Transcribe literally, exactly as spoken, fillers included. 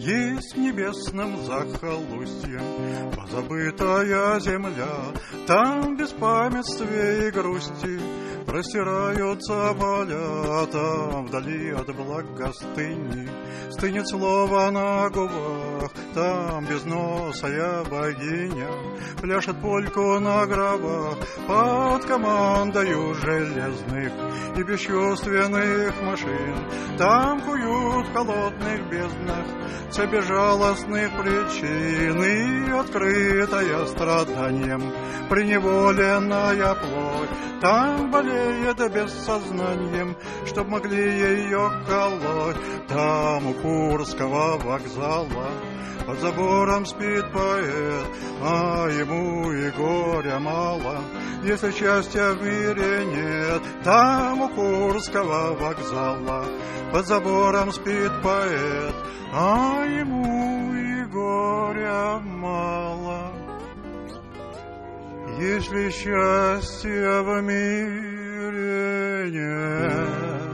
Есть в небесном захолустье позабытая земля, там без беспамятствия и грусти простираются поля, там вдали от благостыни стынет слово на губах, там безносая богиня пляшет польку на гробах под командою железных и бесчувственных машин. Там куют в холодных безднах цепи жалостных причин, и открытая страданием преневоленная плоть там болеет бессознанием, чтоб могли ее колоть. Там у Курского вокзала под забором спит поэт, а ему и горя мало, если счастья в мире нет. Там у Курского вокзала под забором спит поэт, а ему и горя мало, если счастья в мире нет.